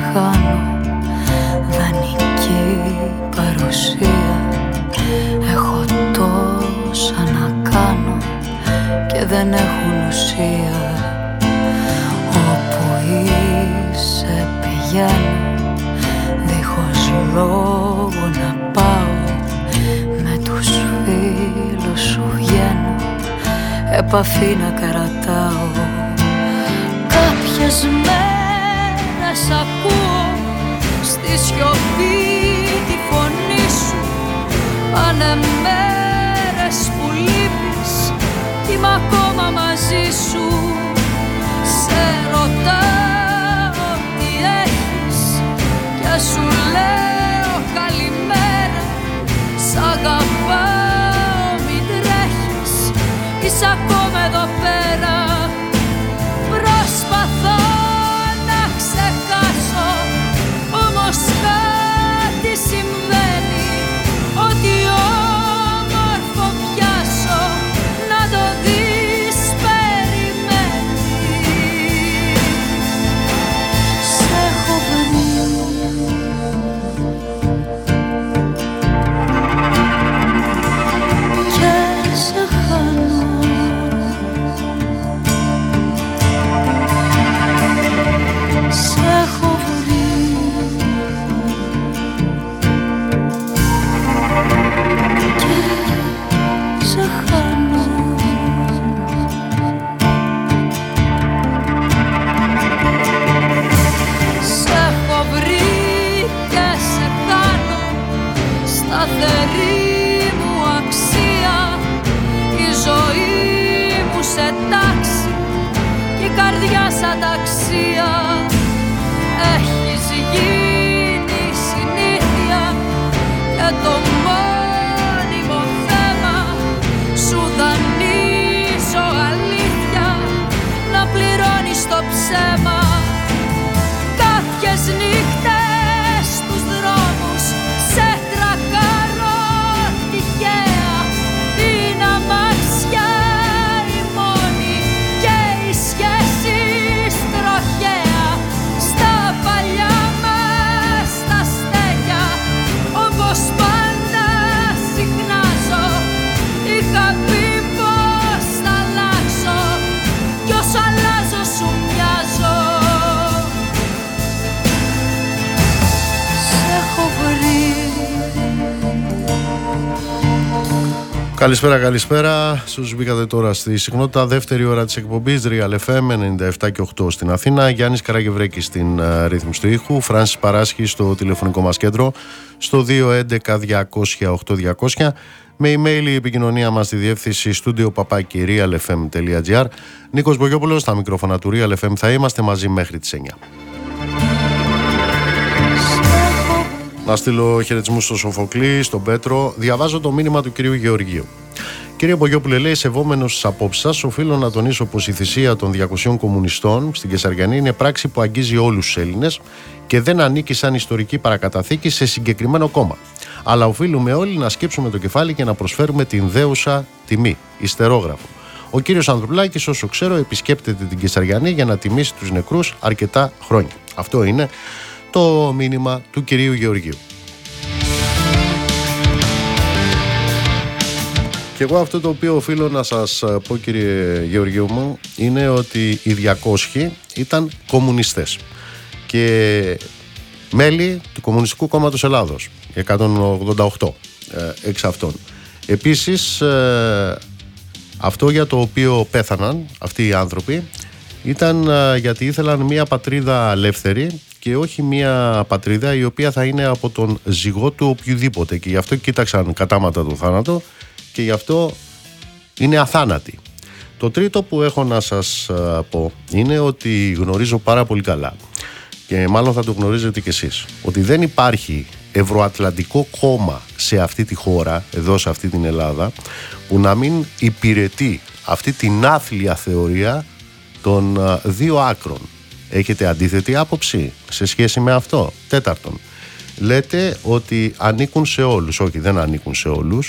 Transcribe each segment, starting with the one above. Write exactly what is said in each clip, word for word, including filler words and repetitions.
χάνω, δανεική παρουσία. Έχω τόσα να κάνω και δεν έχουν ουσία. Όπου είσαι πηγαίνω, δίχως λόγο να πάω. Με τους φίλους σου βγαίνω, επαφή να κρατάω. Κάποιες μέρες ακούω στη σιωπή τη φωνή σου. Πάνε μέρες που λείπεις κι είμαι ακόμα μαζί σου. Σε ρωτάω τι έχεις και σου λέω καλημέρα. Σ' αγαπάω, μην τρέχεις, είσαι ακόμα εδώ πέρα. Προσπαθώ να ξεχάσω, όμως κάτι συμβαίνει. Ό,τι όμορφο πιάσω, να το δεις περιμένει. Σ' έχω βρει και σε χάνω. Σ' έχω βρει και σε χάνω. Σ' έχω βρει και σε χάνω. Σταθερή μου αξία, η ζωή μου σε τάξη και η καρδιά σαν ταξία. Έχεις γίνει συνήθεια και το μόνιμο θέμα. Σου δανείζω αλήθεια, να πληρώνεις το ψέμα. Κάποιες νύχτες στους δρόμους σε τρακάρω τυχαία. Είναι αμάξια η μόνη και οι σχέσεις τροχαία. Στα παλιά μας τα στέκια, όπως πάντα συχνάζω. Είχα πει πως θα αλλάξω κι όσο αλλάζω σου μοιάζω. Σ' έχω βρει. Καλησπέρα, καλησπέρα. Στους μπήκατε τώρα στη συχνότητα, δεύτερη ώρα της εκπομπής Real εφ εμ ενενήντα επτά και οκτώ στην Αθήνα. Γιάννης Καραγευρέκης στην uh, ρύθμιση του ήχου. Φράνσις Παράσχη στο τηλεφωνικό μας κέντρο στο δύο έντεκα διακόσια οκτώ διακόσια. Με email η επικοινωνία μας στη διεύθυνση studio παπάκι real f m τελεία g r. Νίκος Μπογιόπουλος στα μικρόφωνα του Real εφ εμ. Θα είμαστε μαζί μέχρι τις εννιά. Να στείλω χαιρετισμούς στο Σοφοκλή, στον Πέτρο. Διαβάζω το μήνυμα του κυρίου Γεωργίου. Κύριε Μπογιόπουλε, λέει, σεβόμενος τις απόψεις σας, οφείλω να τονίσω πως η θυσία των διακοσίων κομμουνιστών στην Κεσαριανή είναι πράξη που αγγίζει όλους τους Έλληνες και δεν ανήκει σαν ιστορική παρακαταθήκη σε συγκεκριμένο κόμμα. Αλλά οφείλουμε όλοι να σκύψουμε το κεφάλι και να προσφέρουμε την δέουσα τιμή. Ιστερόγραφο. Ο κύριος Ανδρουλάκης, όσο ξέρω, επισκέπτεται την Κεσαριανή για να τιμήσει τους νεκρούς αρκετά χρόνια. Αυτό είναι το μήνυμα του κυρίου Γεωργίου. Και εγώ αυτό το οποίο οφείλω να σας πω, κύριε Γεωργίου μου, είναι ότι οι διακόσιοι ήταν κομμουνιστές και μέλη του Κομμουνιστικού Κόμματος Ελλάδος, εκατόν ογδόντα οκτώ ε, εξ αυτών. Επίσης, ε, αυτό για το οποίο πέθαναν αυτοί οι άνθρωποι ήταν ε, γιατί ήθελαν μια πατρίδα ελεύθερη και όχι μια πατρίδα η οποία θα είναι από τον ζυγό του οποιοδήποτε, και γι' αυτό κοίταξαν κατάματα το θάνατο και γι' αυτό είναι αθάνατοι. Το τρίτο που έχω να σας πω είναι ότι γνωρίζω πάρα πολύ καλά, και μάλλον θα το γνωρίζετε κι εσείς, ότι δεν υπάρχει ευρωατλαντικό κόμμα σε αυτή τη χώρα, εδώ σε αυτή την Ελλάδα, που να μην υπηρετεί αυτή την άθλια θεωρία των δύο άκρων. Έχετε αντίθετη άποψη σε σχέση με αυτό? Τέταρτον, λέτε ότι ανήκουν σε όλους. Όχι, δεν ανήκουν σε όλους.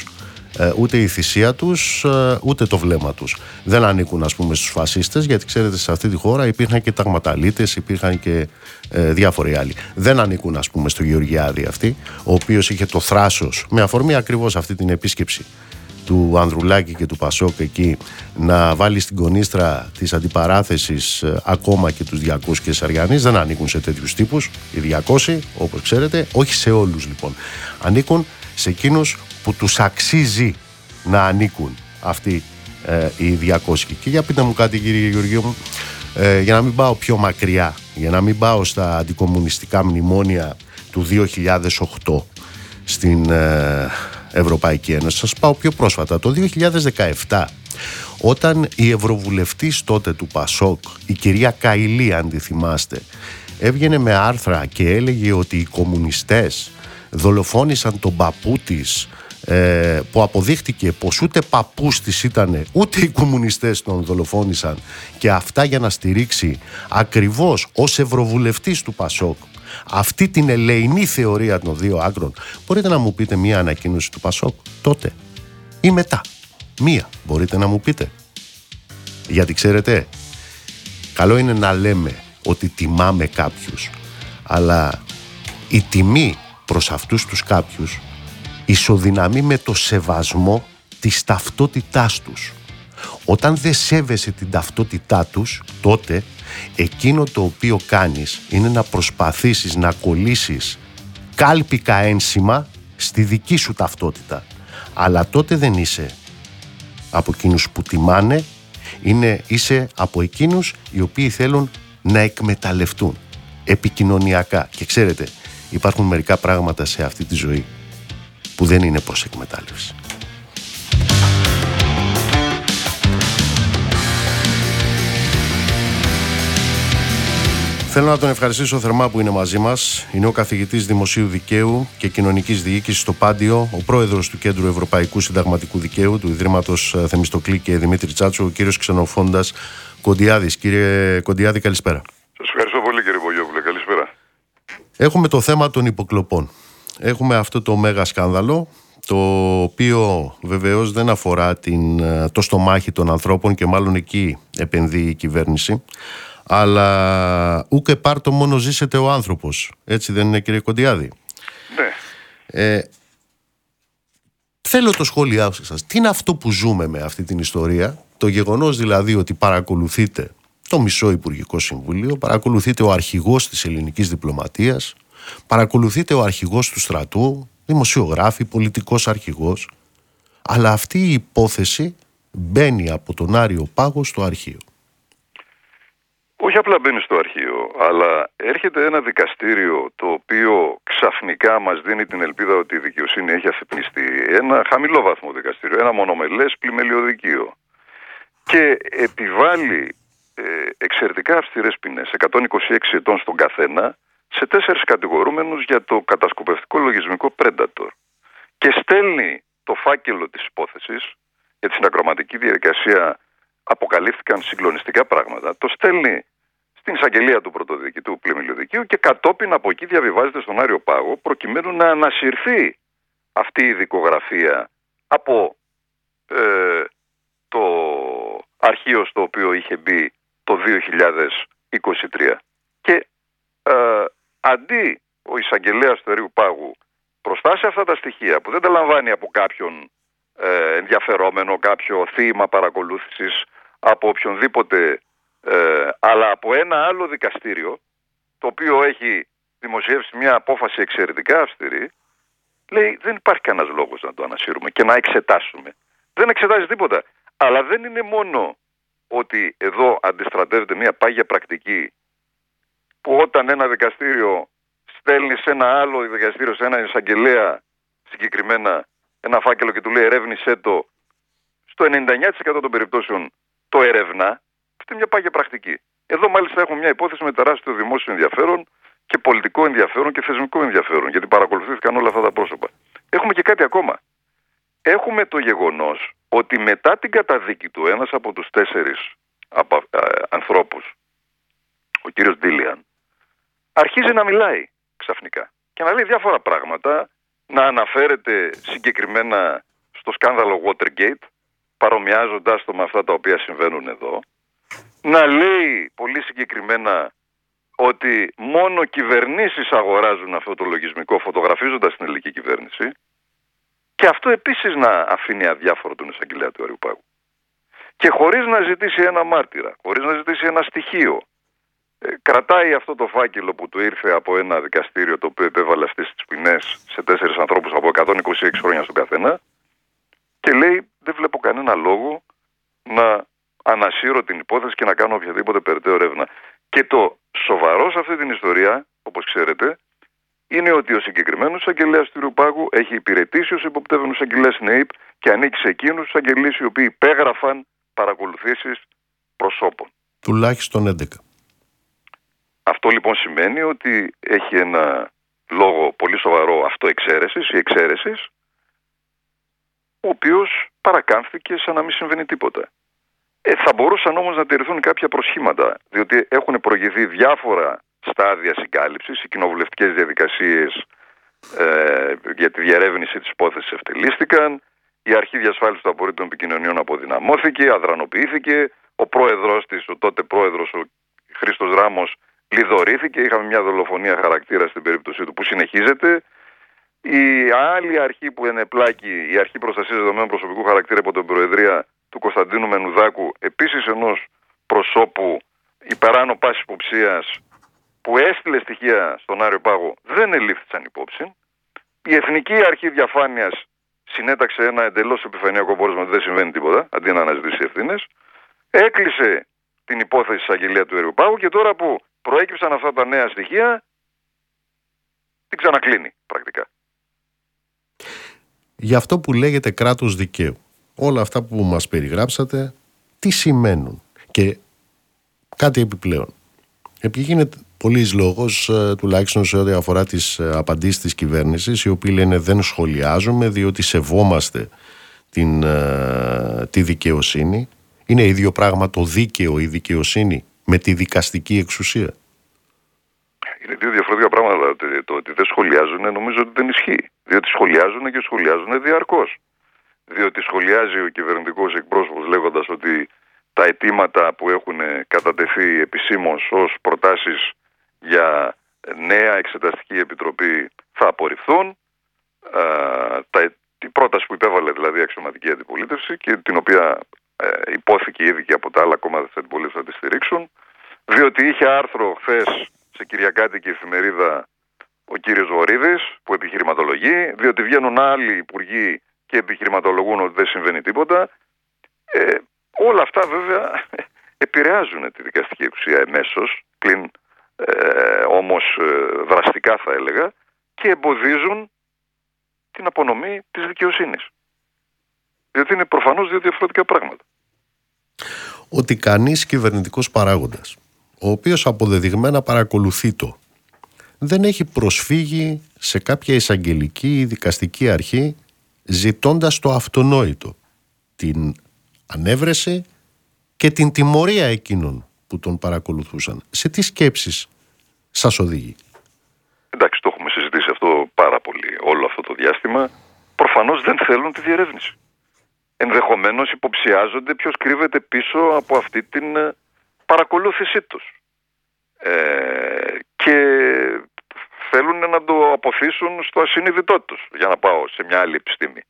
ούτε η θυσία τους, ούτε το βλέμμα τους. Δεν ανήκουν, ας πούμε, στους φασίστες, γιατί ξέρετε, σε αυτή τη χώρα υπήρχαν και ταγματαλίτες, υπήρχαν και ε, διάφοροι άλλοι. Δεν ανήκουν, ας πούμε, στο Γεωργιάδη αυτή, ο οποίος είχε το θράσος, με αφορμή ακριβώς αυτή την επίσκεψη του Ανδρουλάκη και του Πασόκ εκεί, να βάλει στην κονίστρα της αντιπαράθεσης ε, ακόμα και τους διακόσιους και Σαριανείς. Δεν ανήκουν σε τέτοιους τύπους οι διακόσιοι, όπως ξέρετε, όχι σε όλους λοιπόν. Ανήκουν σε εκείνους που τους αξίζει να ανήκουν αυτοί ε, οι διακόσιοι. Και για πείτε μου κάτι, κύριε Γεωργίου μου, ε, για να μην πάω πιο μακριά, για να μην πάω στα αντικομμουνιστικά μνημόνια του δύο χιλιάδες οκτώ στην ε, Ευρωπαϊκή Ένωση, σας πάω πιο πρόσφατα, το δύο χιλιάδες δεκαεπτά, όταν η ευρωβουλευτής τότε του Πασόκ, η κυρία Καηλή, αν τη θυμάστε, έβγαινε με άρθρα και έλεγε ότι οι κομμουνιστές δολοφόνησαν τον παππού της, ε, που αποδείχτηκε πως ούτε παππούς της ήτανε, ούτε οι κομμουνιστές τον δολοφόνησαν, και αυτά για να στηρίξει ακριβώς ως ευρωβουλευτής του Πασόκ αυτή την ελεηνή θεωρία των δύο άκρων. Μπορείτε να μου πείτε μία ανακοίνωση του Πασόκ τότε ή μετά? Μία μπορείτε να μου πείτε? Γιατί ξέρετε, καλό είναι να λέμε ότι τιμάμε κάποιους, αλλά η τιμή προς αυτούς τους κάποιους ισοδυναμεί με το σεβασμό της ταυτότητάς τους. Όταν δεν σέβεσαι την ταυτότητά τους, τότε εκείνο το οποίο κάνεις είναι να προσπαθήσεις να κολλήσεις κάλπικα ένσημα στη δική σου ταυτότητα. Αλλά τότε δεν είσαι από εκείνους που τιμάνε, είναι, είσαι από εκείνους οι οποίοι θέλουν να εκμεταλλευτούν επικοινωνιακά. Και ξέρετε, υπάρχουν μερικά πράγματα σε αυτή τη ζωή που δεν είναι προς εκμετάλλευση. Θέλω να τον ευχαριστήσω θερμά που είναι μαζί μας. Είναι ο καθηγητής Δημοσίου Δικαίου και Κοινωνικής Διοίκησης στο Πάντιο, ο πρόεδρος του Κέντρου Ευρωπαϊκού Συνταγματικού Δικαίου, του Ιδρύματος Θεμιστοκλή και Δημήτρη Τσάτσου, ο κύριος Ξενοφόντας Κοντιάδης. Κύριε Κοντιάδη, καλησπέρα. Σας ευχαριστώ πολύ, κύριε Βογιόπουλε. Καλησπέρα. Έχουμε το θέμα των υποκλοπών. Έχουμε αυτό το μέγα σκάνδαλο, το οποίο βεβαίως δεν αφορά την, το στομάχι των ανθρώπων, και μάλλον εκεί επενδύει η κυβέρνηση. Αλλά ούκε πάρτο μόνο ζήσετε ο άνθρωπος. Έτσι δεν είναι, κύριε Κοντιάδη? Ναι. Ε, θέλω το σχόλιο σας. Τι είναι αυτό που ζούμε με αυτή την ιστορία? Το γεγονός δηλαδή ότι παρακολουθείτε το μισό Υπουργικό Συμβούλιο, παρακολουθείτε ο αρχηγός της ελληνικής διπλωματίας, παρακολουθείτε ο αρχηγός του στρατού, δημοσιογράφη, πολιτικός αρχηγός, αλλά αυτή η υπόθεση μπαίνει από τον Άριο Πάγο στο αρχείο. Όχι απλά μπαίνει στο αρχείο, αλλά έρχεται ένα δικαστήριο το οποίο ξαφνικά μας δίνει την ελπίδα ότι η δικαιοσύνη έχει αφυπνιστεί. Ένα χαμηλό βαθμό δικαστήριο, ένα μονομελές πλημελιωδικείο. Και επιβάλλει ε, εξαιρετικά αυστηρές ποινές, εκατόν είκοσι έξι ετών στον καθένα, σε τέσσερις κατηγορούμενους για το κατασκοπευτικό λογισμικό Predator. Και στέλνει το φάκελο της υπόθεσης, γιατί στην ακροματική διαδικασία αποκαλύφθηκαν συγκλονιστικά πράγματα, το στέλνει στην εισαγγελία του πρωτοδιοικητού πλημελιωδικείου και κατόπιν από εκεί διαβιβάζεται στον Άριο Πάγο, προκειμένου να ανασυρθεί αυτή η δικογραφία από ε, το αρχείο στο οποίο είχε μπει το δύο χιλιάδες είκοσι τρία. Και ε, αντί ο εισαγγελέας του Αρείου Πάγου μπροστά σε αυτά τα στοιχεία που δεν τα λαμβάνει από κάποιον ε, ενδιαφερόμενο, κάποιο θύμα παρακολούθησης, από οποιονδήποτε, ε, αλλά από ένα άλλο δικαστήριο, το οποίο έχει δημοσιεύσει μια απόφαση εξαιρετικά αυστηρή, λέει δεν υπάρχει κανένας λόγος να το ανασύρουμε και να εξετάσουμε. Δεν εξετάζει τίποτα. Αλλά δεν είναι μόνο ότι εδώ αντιστρατεύεται μια πάγια πρακτική, που όταν ένα δικαστήριο στέλνει σε ένα άλλο δικαστήριο, σε ένα εισαγγελέα συγκεκριμένα, ένα φάκελο και του λέει ερεύνησέ το, στο ενενήντα εννιά τοις εκατό των περιπτώσεων το ερευνά. Αυτή είναι μια πάγια πρακτική. Εδώ μάλιστα έχουμε μια υπόθεση με τεράστιο δημόσιο ενδιαφέρον και πολιτικό ενδιαφέρον και θεσμικό ενδιαφέρον, γιατί παρακολουθήθηκαν όλα αυτά τα πρόσωπα. Έχουμε και κάτι ακόμα. Έχουμε το γεγονός ότι μετά την καταδίκη του ένας από τους τέσσερις από, α, ανθρώπους, ο κύριος Ντίλιαν, αρχίζει να μιλάει ξαφνικά και να λέει διάφορα πράγματα, να αναφέρεται συγκεκριμένα στο σκάνδαλο Watergate, παρομοιάζοντάς το με αυτά τα οποία συμβαίνουν εδώ, να λέει πολύ συγκεκριμένα ότι μόνο κυβερνήσεις αγοράζουν αυτό το λογισμικό, φωτογραφίζοντας την ελληνική κυβέρνηση, και αυτό επίσης να αφήνει αδιάφορο τον εισαγγελέα του Αριουπάγου. Και χωρίς να ζητήσει ένα μάρτυρα, χωρίς να ζητήσει ένα στοιχείο, ε, κρατάει αυτό το φάκελο που του ήρθε από ένα δικαστήριο το οποίο επέβαλε αυτές τις ποινές σε τέσσερις ανθρώπους από εκατόν είκοσι έξι χρόνια στον καθένα, και λέει δεν βλέπω κανένα λόγο να ανασύρω την υπόθεση και να κάνω οποιαδήποτε περαιτέρω έρευνα. Και το σοβαρό σε αυτή την ιστορία, όπως ξέρετε, είναι ότι ο συγκεκριμένος εισαγγελέας του Αριουπάγου έχει υπηρετήσει ως υποπτεύονος εισαγγελέας στην ΕΕΠ και ανήκει σε εκείνους τους εισαγγελείς οι οποίοι υπέγραφαν παρακολουθήσεις προσώπων. Τουλάχιστον έντεκα. Αυτό λοιπόν σημαίνει ότι έχει ένα λόγο πολύ σοβαρό αυτοεξαίρεσης ή εξαίρεσης, ο οποίος παρακάμφθηκε σαν να μην συμβαίνει τίποτα. Ε, θα μπορούσαν όμως να τηρηθούν κάποια προσχήματα, διότι έχουν προηγηθεί διάφορα στάδια συγκάλυψης, οι κοινοβουλευτικές διαδικασίες ε, για τη διερεύνηση της υπόθεσης ευτελίστηκαν, η αρχή διασφάλισης των απορρίτων επικοινωνιών αποδυναμώθηκε, αδρανοποιήθηκε, ο πρόεδρος της, ο τότε πρόεδρος, ο Χρήστος Ράμος, λιδωρήθηκε, είχαμε μια δολοφονία χαρακτήρα στην περίπτωσή του που συνεχίζεται. Η άλλη αρχή που ενεπλάκη, η αρχή προστασίας δεδομένων προσωπικού χαρακτήρα από την Προεδρία του Κωνσταντίνου Μενουδάκου, επίσης ενός προσώπου υπεράνω πάσης υποψίας που έστειλε στοιχεία στον Αριοπάγο, δεν ελήφθησαν υπόψη. Η Εθνική Αρχή Διαφάνειας συνέταξε ένα εντελώς επιφανειακό πόρισμα ότι δεν συμβαίνει τίποτα, αντί να αναζητήσει ευθύνες. Έκλεισε την υπόθεση της εισαγγελία του Αριοπάγου και τώρα που προέκυψαν αυτά τα νέα στοιχεία, την ξανακλίνει πρακτικά. Για αυτό που λέγεται κράτος δικαίου, όλα αυτά που μας περιγράψατε, τι σημαίνουν? Και κάτι επιπλέον. Επειδή γίνεται πολλής λόγος, τουλάχιστον σε ό,τι αφορά τις απαντήσεις της κυβέρνησης, οι οποίοι λένε δεν σχολιάζουμε διότι σεβόμαστε την, τη δικαιοσύνη. Είναι ίδιο πράγμα το δίκαιο, η δικαιοσύνη, με τη δικαστική εξουσία? Είναι δύο διαφορετικά πράγματα. Αλλά το ότι δεν σχολιάζουν νομίζω ότι δεν ισχύει. Διότι σχολιάζουν και σχολιάζουν διαρκώς. Διότι σχολιάζει ο κυβερνητικός εκπρόσωπος λέγοντας ότι τα αιτήματα που έχουν κατατεθεί επισήμως ως προτάσεις για νέα εξεταστική επιτροπή θα απορριφθούν. Α, τα, η πρόταση που υπέβαλε δηλαδή η αξιωματική αντιπολίτευση και την οποία ε, υπόθηκε ήδη και από τα άλλα κόμματα της αντιπολίτευσης να τη στηρίξουν, διότι είχε άρθρο χθες σε κυριακάτικη εφημερίδα ο κύριος Βορίδης που επιχειρηματολογεί, διότι βγαίνουν άλλοι υπουργοί και επιχειρηματολογούν ότι δεν συμβαίνει τίποτα. Ε, όλα αυτά βέβαια επηρεάζουν τη δικαστική εξουσία εμέσως, πλην ε, όμως ε, δραστικά θα έλεγα, και εμποδίζουν την απονομή της δικαιοσύνης. Διότι είναι προφανώς δύο διαφορετικά πράγματα. Ότι κανείς κυβερνητικός παράγοντας, ο οποίος αποδεδειγμένα παρακολουθεί το, δεν έχει προσφύγει σε κάποια εισαγγελική ή δικαστική αρχή ζητώντας το αυτονόητο, την ανέβρεση και την τιμωρία εκείνων που τον παρακολουθούσαν. Σε τι σκέψεις σας οδηγεί? Εντάξει, το έχουμε συζητήσει αυτό πάρα πολύ όλο αυτό το διάστημα. Προφανώς δεν θέλουν τη διερεύνηση. Ενδεχομένως υποψιάζονται ποιος κρύβεται πίσω από αυτή την παρακολούθησή τους. Ε, και θέλουν να το αποθήσουν στο ασυνείδητό τους, για να πάω σε μια άλλη επιστήμη.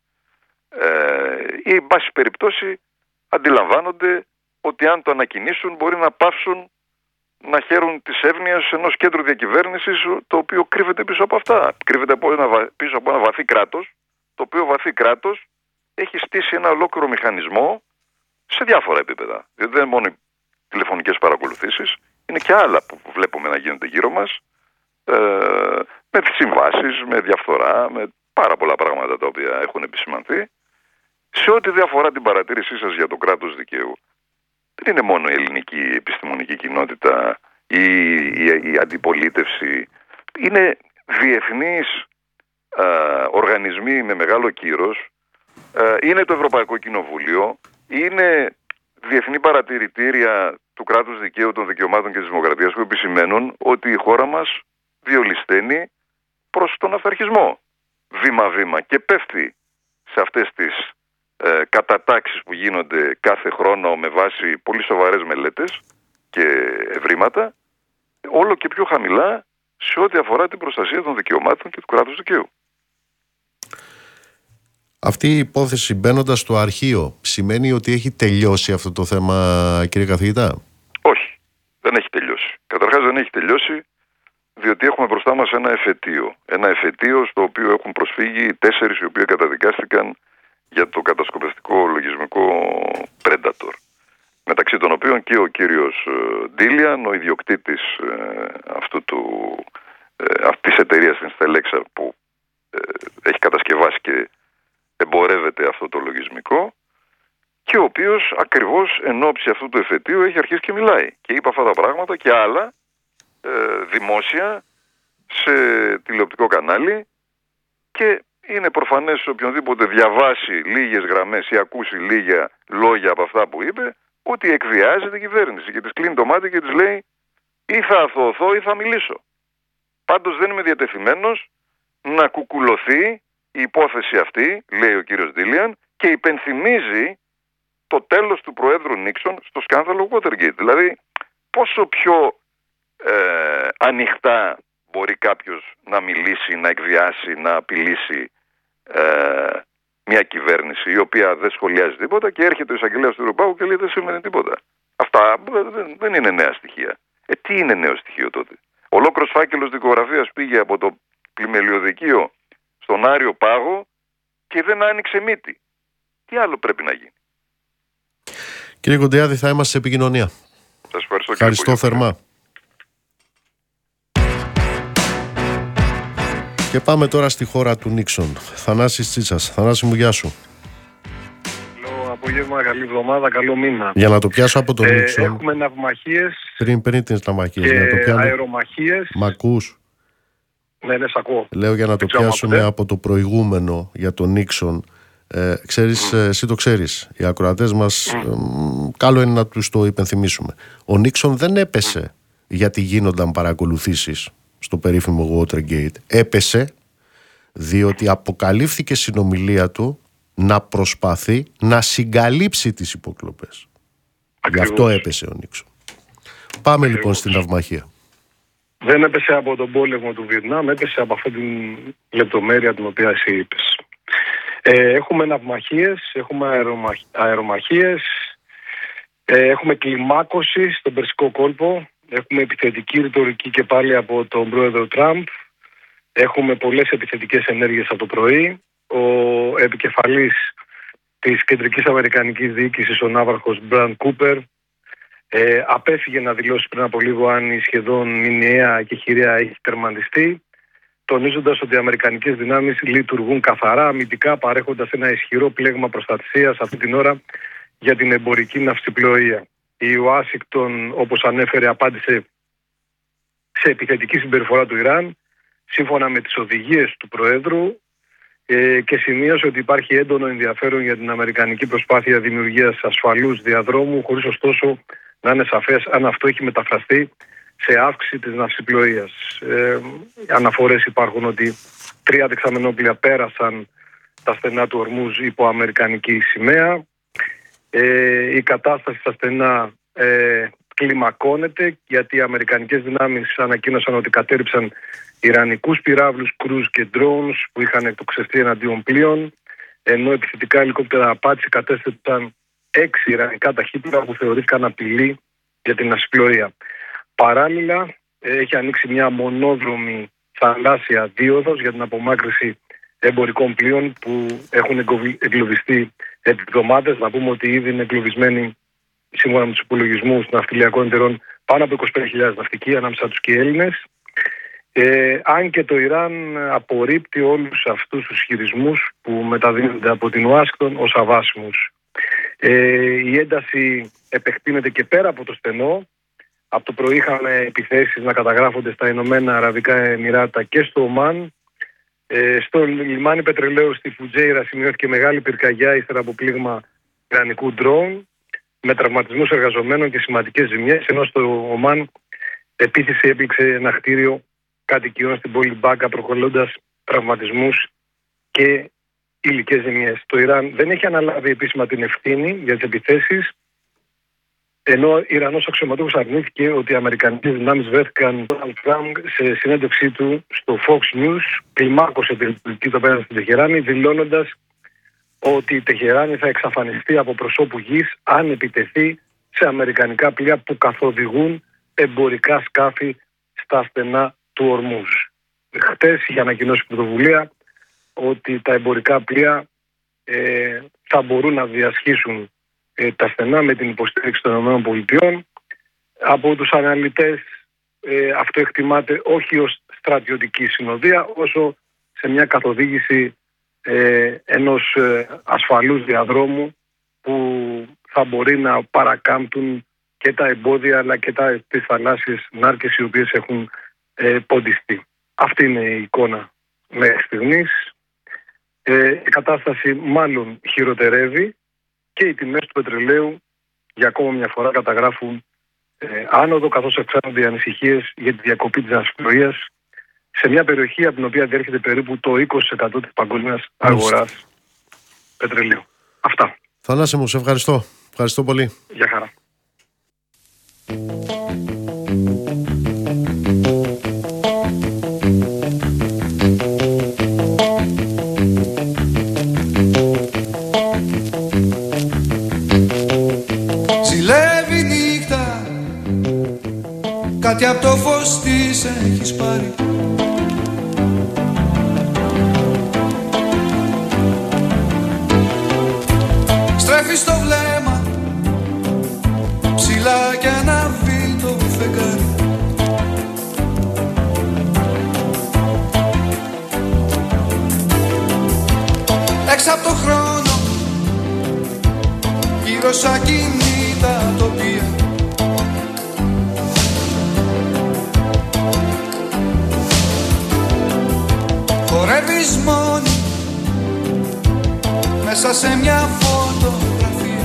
Ε, ή, εν πάση περιπτώσει, αντιλαμβάνονται ότι αν το ανακοινήσουν μπορεί να πάψουν να χαίρουν τις εύνοιες ενός κέντρου διακυβέρνησης το οποίο κρύβεται πίσω από αυτά. Κρύβεται από ένα, πίσω από ένα βαθύ κράτος, το οποίο βαθύ κράτος έχει στήσει ένα ολόκληρο μηχανισμό σε διάφορα επίπεδα. Δηλαδή δεν είναι μόνο οι τηλεφωνικές παρακολουθήσεις, είναι και άλλα που βλέπουμε να γίνονται γύρω μας, ε, με τις συμβάσεις, με διαφθορά, με πάρα πολλά πράγματα τα οποία έχουν επισημανθεί. Σε ό,τι διαφορά την παρατήρησή σας για το κράτος δικαίου, δεν είναι μόνο η ελληνική επιστημονική κοινότητα ή η, η, η αντιπολίτευση. Είναι διεθνείς ε, οργανισμοί με μεγάλο κύρος, ε, είναι το Ευρωπαϊκό Κοινοβούλιο, είναι διεθνή παρατηρητήρια του κράτους δικαίου, των δικαιωμάτων και της δημοκρατίας που επισημαίνουν ότι η χώρα μας διολυσθένει προς τον αυταρχισμό βήμα-βήμα και πέφτει σε αυτές τις ε, κατατάξεις που γίνονται κάθε χρόνο με βάση πολύ σοβαρές μελέτες και ευρήματα, όλο και πιο χαμηλά σε ό,τι αφορά την προστασία των δικαιωμάτων και του κράτους δικαίου. Αυτή η υπόθεση, μπαίνοντας στο αρχείο, σημαίνει ότι έχει τελειώσει αυτό το θέμα, κύριε καθηγητά? Όχι, δεν έχει τελειώσει. Καταρχάς δεν έχει τελειώσει, διότι έχουμε μπροστά μας ένα εφετείο. Ένα εφετείο στο οποίο έχουν προσφύγει τέσσερις οι οποίοι καταδικάστηκαν για το κατασκοπευτικό λογισμικό Predator. Μεταξύ των οποίων και ο κύριος Ντίλιαν, ο ιδιοκτήτης ε, αυτού του, ε, αυτής της εταιρείας στην Στελέξα που ε, έχει κατασκευάσει και εμπορεύεται αυτό το λογισμικό, και ο οποίος ακριβώς εν ώψη αυτού του εφετείου έχει αρχίσει και μιλάει και είπε αυτά τα πράγματα και άλλα ε, δημόσια σε τηλεοπτικό κανάλι, και είναι προφανές σε οποιονδήποτε διαβάσει λίγες γραμμές ή ακούσει λίγα λόγια από αυτά που είπε ότι εκβιάζει την κυβέρνηση και της κλείνει το μάτι και της λέει ή θα αθωωθώ ή θα μιλήσω. Πάντως δεν είμαι διατεθειμένος να κουκουλωθεί η υπόθεση αυτή, λέει ο κύριος Ντίλιαν, και υπενθυμίζει το τέλος του Προέδρου Νίξον στο σκάνδαλο Watergate. Δηλαδή πόσο πιο ε, ανοιχτά μπορεί κάποιος να μιλήσει, να εκβιάσει, να απειλήσει ε, μια κυβέρνηση η οποία δεν σχολιάζει τίποτα, και έρχεται ο εισαγγελέας του Ευρωπαϊκού και λέει δεν σημαίνει τίποτα. Αυτά δεν, δεν είναι νέα στοιχεία. Ε, τι είναι νέο στοιχείο τότε? Ολόκληρος φάκελος δικογραφίας πήγε από το πλημελιωδικείο στον Άριο Πάγο και δεν άνοιξε μύτη. Τι άλλο πρέπει να γίνει? Κύριε Κοντιάδη, θα είμαστε σε επικοινωνία. Σας ευχαριστώ. Ευχαριστώ θερμά. Και πάμε τώρα στη χώρα του Νίξον. Θανάσης Τσίτσας. Θανάση μου, γεια σου. Καλό απόγευμα, καλή εβδομάδα, καλό μήνα. Για να το πιάσω από τον ε, Νίξον. Έχουμε ναυμαχίες Πριν, πριν τις ναυμαχίες. και να το πιάνω... αερομαχίες. Μ' ακούς? Ναι, ναι, σ' ακούω. Λέω για να το πιάσουμε από το προηγούμενο για τον Νίξον. Ε, ξέρεις, mm. εσύ το ξέρεις. Οι ακροατές μας, mm. ε, καλό είναι να τους το υπενθυμίσουμε. Ο Νίξον δεν έπεσε mm. γιατί γίνονταν παρακολουθήσεις στο περίφημο Watergate. Έπεσε διότι αποκαλύφθηκε συνομιλία του να προσπαθεί να συγκαλύψει τις υποκλοπές. Ακριβώς. Γι' αυτό έπεσε ο Νίξον. Πάμε Ακριβώς. λοιπόν στην ναυμαχία. Δεν έπεσε από τον πόλεμο του Βιετνάμ, έπεσε από αυτή την λεπτομέρεια την οποία εσύ είπες. Ε, έχουμε ναυμαχίες, έχουμε αερομαχ... αερομαχίες, ε, έχουμε κλιμάκωση στον Περσικό κόλπο, έχουμε επιθετική ρητορική και πάλι από τον πρόεδρο Τραμπ, έχουμε πολλές επιθετικές ενέργειες από το πρωί. Ο επικεφαλής της Κεντρικής Αμερικανικής Διοίκησης, ο ναύαρχος Μπραντ Κούπερ, ε, απέφυγε να δηλώσει πριν από λίγο αν η σχεδόν μηνιαία εκεχηρία έχει τερματιστεί, τονίζοντας ότι οι αμερικανικές δυνάμεις λειτουργούν καθαρά αμυντικά, παρέχοντας ένα ισχυρό πλέγμα προστασίας αυτή την ώρα για την εμπορική ναυσιπλοεία. Η Ουάσιγκτον, όπως ανέφερε, απάντησε σε επιθετική συμπεριφορά του Ιράν, σύμφωνα με τις οδηγίες του Προέδρου, ε, και σημείωσε ότι υπάρχει έντονο ενδιαφέρον για την αμερικανική προσπάθεια δημιουργίας ασφαλούς διαδρόμου, χωρίς ωστόσο να είναι σαφές αν αυτό έχει μεταφραστεί σε αύξηση της ναυσιπλοείας. Ε, αναφορές υπάρχουν ότι τρία δεξαμενόπλια πέρασαν τα στενά του Ορμούζ υπό αμερικανική σημαία. Ε, η κατάσταση στα στενά ε, κλιμακώνεται, γιατί οι αμερικανικές δυνάμεις ανακοίνωσαν ότι κατέριψαν ιρανικούς πυράβλους, κρούζ και drones που είχαν εκτοξευτεί εναντίον πλοίων, ενώ επιθετικά ελικόπτερα απάτη κατέστρεψαν έξι ιρανικά ταχύπλοα που θεωρήθηκαν απειλή για την ναυσιπλοεία. Παράλληλα, έχει ανοίξει μια μονόδρομη θαλάσσια δίωδος για την απομάκρυνση εμπορικών πλοίων που έχουν εγκλωβιστεί επί εβδομάδες. Να πούμε ότι ήδη είναι εγκλωβισμένοι, σύμφωνα με τους υπολογισμούς ναυτιλιακών εταιρών, πάνω από είκοσι πέντε χιλιάδες ναυτικοί, ανάμεσα τους και οι Έλληνες. Ε, αν και το Ιράν απορρίπτει όλους αυτούς τους ισχυρισμούς που μεταδίδονται από την Ουάσιγκτον ως αβάσιμους. Ε, η ένταση επεκτείνεται και πέρα από το στενό. Από το πρωί είχαμε επιθέσεις να καταγράφονται στα Ηνωμένα Αραβικά Εμιράτα και στο Ομάν. Ε, στο λιμάνι πετρελαίου στη Φουτζέιρα σημειώθηκε μεγάλη πυρκαγιά ύστερα από πλήγμα ιρανικού ντρόουν με τραυματισμούς εργαζομένων και σημαντικές ζημιές, ενώ στο Ομάν επίθεση έπληξε ένα κτίριο κατοικιών στην πόλη Μπάκα, προκαλώντας τραυματισμούς και υλικές ζημιές. Το Ιράν δεν έχει αναλάβει επίσημα την ευθύνη για τις επιθέσεις, ενώ ο Ιρανός αξιωματούχος αρνήθηκε ότι οι αμερικανικές δυνάμεις βρέθηκαν. Ο Ντόναλντ Τραμπ σε συνέντευξή του στο Fox News κλιμάκωσε την πολιτική το πέραν στην Τεχεράνη, δηλώνοντας ότι η Τεχεράνη θα εξαφανιστεί από προσώπου γης αν επιτεθεί σε αμερικανικά πλοία που καθοδηγούν εμπορικά σκάφη στα στενά του Ορμούζ. Χτες είχε ανακοινώσει η πρωτοβουλία ότι τα εμπορικά πλοία ε, θα μπορούν να διασχίσουν ε, τα στενά με την υποστήριξη των ΗΠΑ. Από τους αναλυτές ε, αυτό εκτιμάται όχι ως στρατιωτική συνοδεία, όσο σε μια καθοδήγηση ε, ενός ε, ασφαλούς διαδρόμου που θα μπορεί να παρακάμπτουν και τα εμπόδια αλλά και τα, τις θαλάσσιες νάρκες οι οποίες έχουν ε, ποντιστεί. Αυτή είναι η εικόνα μέχρι στιγμής. Ε, η κατάσταση μάλλον χειροτερεύει και οι τιμές του πετρελαίου για ακόμα μια φορά καταγράφουν ε, άνοδο, καθώς αυξάνονται οι ανησυχίες για τη διακοπή της ναυσιπλοείας σε μια περιοχή από την οποία διέρχεται περίπου το είκοσι τοις εκατό της παγκόσμιας αγοράς πετρελαίου. Αυτά. Θανάση μου, σε ευχαριστώ. Ευχαριστώ πολύ. Γεια χαρά. Ζηλεύει νύχτα, κάτι από το φως της έχεις πάρει. Στρέφεις το βλέμμα ψηλά κι ανάβει το φεγγάρι. Έξω από το χρόνο, γύρω σ' ακίνητα τοπία. Χορεύεις μόνη μέσα σε μια φωτογραφία.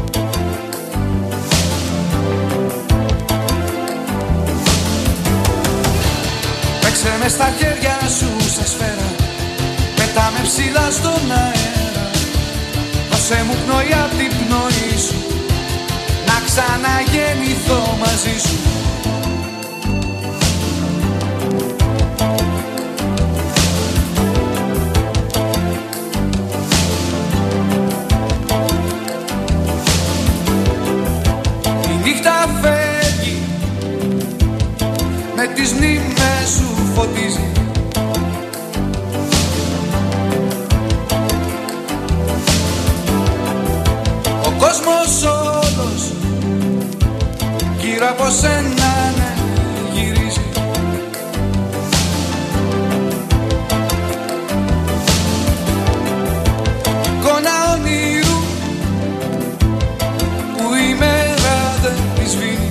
Παίξε με στα χέρια σου σε σφαίρα, πετάμε ψηλά στον αέρα. Δώσε μου πνοή απ' την πνοή σου, να ξαναγεννηθώ μαζί σου. Με τις μνήμες σου φωτίζει. Ο κόσμος όλος γύρω από σένα ναι, γυρίζει. Εικόνα ονείρου που η μέρα δεν τη σβήνει.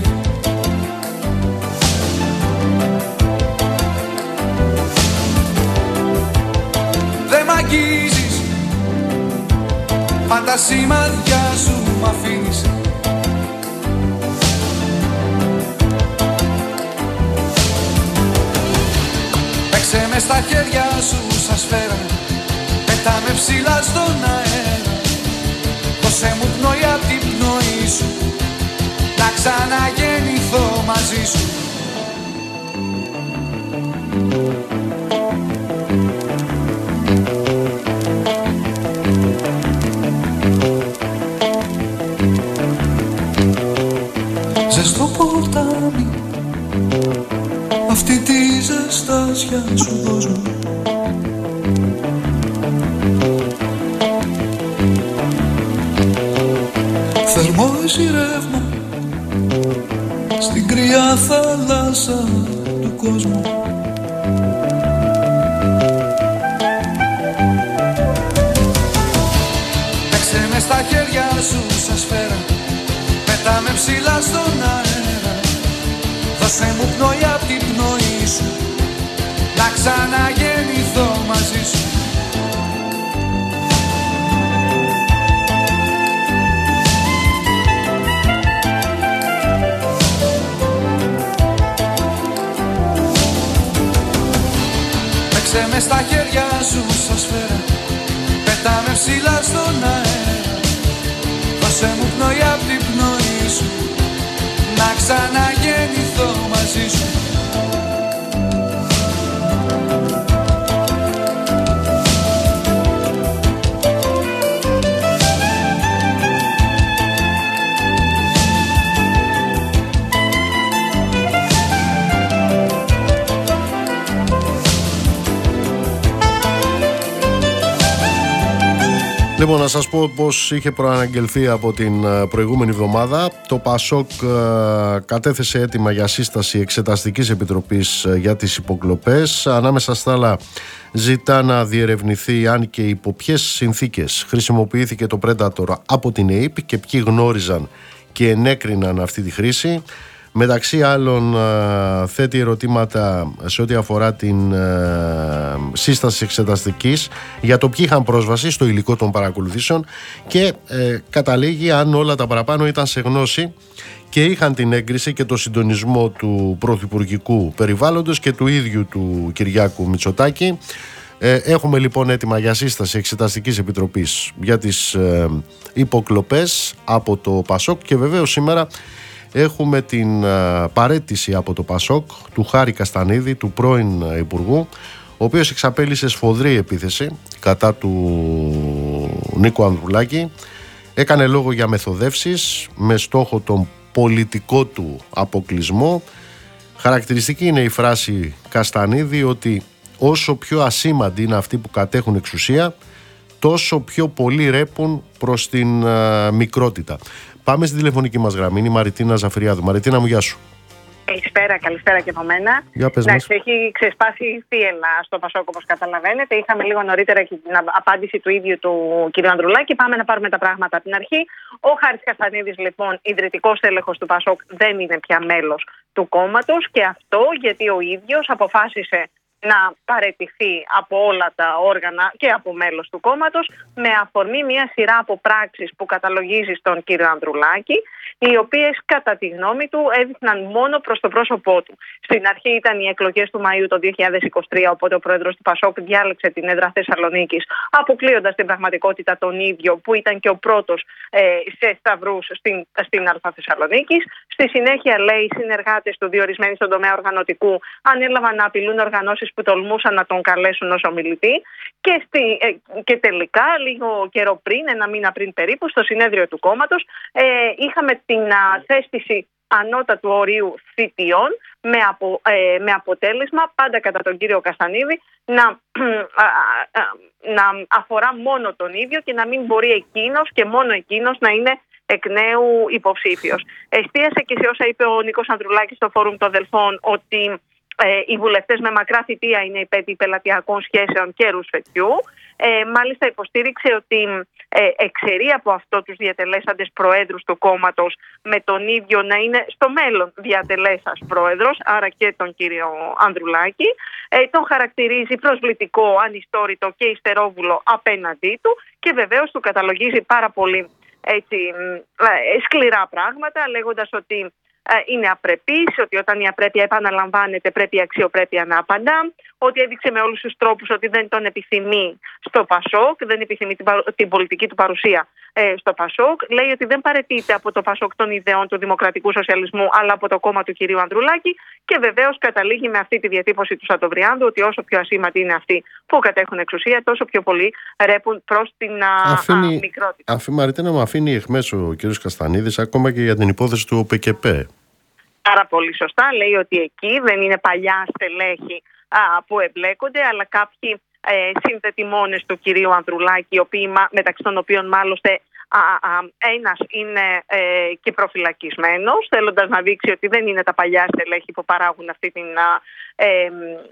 Αγγίζεις, πάντα σημάδια σου μ' αφήνεις. Παίξε με στα χέρια σου σαν σφαίρα, πετάμε ψηλά στον αέρα. Δώσε μου πνοή απ' την πνοή σου, να ξαναγεννηθώ μαζί σου. Στο ποτάμι αυτή τη ζεστάσια σου δώσ' μου. Θερμό εσύ ρεύμα στην κρύα θάλασσα του κόσμου. Παίξε με στα χέρια σου σαν σφαίρα, πετάμε ψηλά στον αέρα. Δώσε μου πνοή απ' την πνοή σου, να ξαναγεννηθώ μαζί σου. Παίξε με στα χέρια σου σαν σφαίρα, πετάμε ψηλά στον αέρα. Δώσε μου πνοή απ' την πνοή σου, να ξαναγεννηθώ μαζί σου. Λοιπόν, να σας πω πως είχε προαναγγελθεί από την προηγούμενη εβδομάδα. Το ΠΑΣΟΚ κατέθεσε αίτημα για σύσταση Εξεταστικής Επιτροπής για τις υποκλοπές. Ανάμεσα στα άλλα, ζητά να διερευνηθεί αν και υπό ποιες συνθήκες χρησιμοποιήθηκε το Predator από την ΕΥΠ και ποιοι γνώριζαν και ενέκριναν αυτή τη χρήση. Μεταξύ άλλων, θέτει ερωτήματα σε ό,τι αφορά την σύσταση εξεταστικής για το ποιοι είχαν πρόσβαση στο υλικό των παρακολουθήσεων και ε, καταλήγει αν όλα τα παραπάνω ήταν σε γνώση και είχαν την έγκριση και το συντονισμό του πρωθυπουργικού περιβάλλοντος και του ίδιου του Κυριάκου Μητσοτάκη. Ε, έχουμε λοιπόν έτοιμα για σύσταση Εξεταστικής Επιτροπής για τις ε, υποκλοπές από το ΠΑΣΟΚ και βεβαίως σήμερα έχουμε την uh, παραίτηση από το ΠΑΣΟΚ του Χάρη Καστανίδη, του πρώην uh, Υπουργού, ο οποίος εξαπέλυσε σφοδρή επίθεση κατά του Νίκου Ανδρουλάκη. Έκανε λόγο για μεθοδεύσεις με στόχο τον πολιτικό του αποκλεισμό. Χαρακτηριστική είναι η φράση Καστανίδη ότι όσο πιο ασήμαντοι είναι αυτοί που κατέχουν εξουσία, τόσο πιο πολύ ρέπουν προς την uh, μικρότητα. Πάμε στην τηλεφωνική μας γραμμή, είναι η Μαριτίνα Ζαφυριάδου. Μαριτίνα μου, γεια σου. Καλησπέρα, καλησπέρα και από μένα. Για πες μας. Έχει ξεσπάσει θύελλα στο ΠΑΣΟΚ, όπως καταλαβαίνετε. Είχαμε λίγο νωρίτερα και την απάντηση του ίδιου του κ. Ανδρουλάκη. Πάμε να πάρουμε τα πράγματα από την αρχή. Ο Χάρης Καστανίδης, λοιπόν, ιδρυτικός τέλεχος του ΠΑΣΟΚ, δεν είναι πια μέλος του κόμματος και αυτό γιατί ο ίδιος αποφάσισε να παραιτηθεί από όλα τα όργανα και από μέλος του κόμματος με αφορμή μια σειρά από πράξεις που καταλογίζει στον κύριο Ανδρουλάκη, οι οποίες κατά τη γνώμη του έδειχναν μόνο προς το πρόσωπό του. Στην αρχή ήταν οι εκλογές του Μαΐου το δύο χιλιάδες είκοσι τρία, οπότε ο πρόεδρος του ΠΑΣΟΚ διάλεξε την έδρα Θεσσαλονίκης, αποκλείοντας στην πραγματικότητα τον ίδιο που ήταν και ο πρώτος ε, σε σταυρούς στην, στην Α Θεσσαλονίκης. Στη συνέχεια, λέει, οι συνεργάτες του διορισμένοι στον τομέα οργανωτικού ανέλαβαν να απειλούν οργανώσεις που τολμούσαν να τον καλέσουν ως ομιλητή και, στη, ε, και τελικά λίγο καιρό πριν, ένα μήνα πριν περίπου, στο συνέδριο του κόμματος ε, είχαμε την α, θέσπιση ανώτατου ορίου θητιών με, απο, ε, με αποτέλεσμα πάντα κατά τον κύριο Καστανίδη να, α, α, να αφορά μόνο τον ίδιο και να μην μπορεί εκείνος και μόνο εκείνος να είναι εκ νέου υποψήφιος. Εστίασε και σε όσα είπε ο Νίκος Ανδρουλάκης στο Φόρουμ των Δελφών ότι Ε, οι βουλευτές με μακρά θητεία είναι υπέτειοι πελατειακών σχέσεων και ρουσφετιού. Ε, μάλιστα υποστήριξε ότι ε, εξαιρεί από αυτό τους διατελέσαντες προέδρους του κόμματος με τον ίδιο να είναι στο μέλλον διατελέσας πρόεδρος, άρα και τον κύριο Ανδρουλάκη. Ε, τον χαρακτηρίζει προσβλητικό, ανιστόρητο και υστερόβουλο απέναντί του και βεβαίως του καταλογίζει πάρα πολύ έτσι, ε, σκληρά πράγματα, λέγοντας ότι είναι απρεπής, ότι όταν η απρέπεια επαναλαμβάνεται πρέπει η αξιοπρέπεια να απαντά, ότι έδειξε με όλους τους τρόπους ότι δεν τον επιθυμεί στο ΠΑΣΟΚ, δεν επιθυμεί την, την πολιτική του παρουσία ε, στο ΠΑΣΟΚ. Λέει ότι δεν παραιτείται από το ΠΑΣΟΚ των ιδεών του δημοκρατικού σοσιαλισμού, αλλά από το κόμμα του κυρίου Ανδρουλάκη και βεβαίως καταλήγει με αυτή τη διατύπωση του Σατοβριάνδου ότι όσο πιο ασήμαντοι είναι αυτοί που κατέχουν εξουσία, τόσο πιο πολύ ρέπουν προς την αφήνει, α, μικρότητα. Αφή, Μαριτίνα, μου αφήνει εχμές ο κύριος Καστανίδης ακόμα και για την υπόθεση του ΟΠΕΚΕΠΕ. Άρα πολύ σωστά λέει ότι εκεί δεν είναι παλιά στελέχη α, που εμπλέκονται, αλλά κάποιοι ε, συνδετημόνες του κυρίου Ανδρουλάκη, οι οποίοι, μεταξύ των οποίων μάλωστε α, α, ένας είναι ε, και προφυλακισμένος, θέλοντας να δείξει ότι δεν είναι τα παλιά στελέχη που παράγουν αυτή την, α, ε,